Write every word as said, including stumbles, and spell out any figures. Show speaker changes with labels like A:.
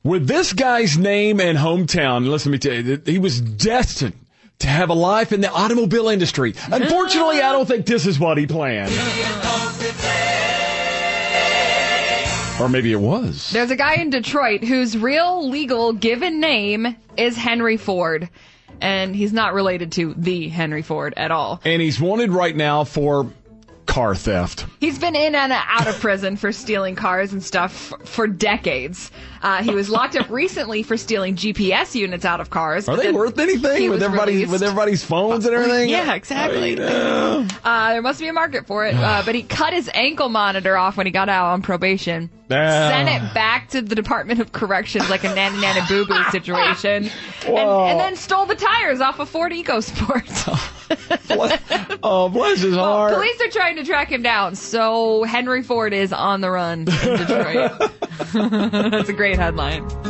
A: With this guy's name and hometown, listen to me tell you, he was destined to have a life in the automobile industry. Unfortunately, I don't think this is what he planned. Or maybe it was.
B: There's a guy in Detroit whose real legal given name is Henry Ford. And he's not related to the Henry Ford at all.
A: And he's wanted right now for car theft.
B: He's been in and out of prison for stealing cars and stuff f- for decades. Uh, he was locked up recently for stealing G P S units out of cars.
A: Are they worth anything with everybody with everybody's phones and everything?
B: Yeah, exactly.
A: I know.
B: Uh, there must be a market for it. Uh, but he cut his ankle monitor off when he got out on probation.
A: Uh,
B: Sent it back to the Department of Corrections like a nanny nanny boo boo situation. And, and then stole the tires off a Ford EcoSport.
A: Oh, bless his heart.
B: Well, police are trying to track him down, so Henry Ford is on the run in Detroit. That's a great headline.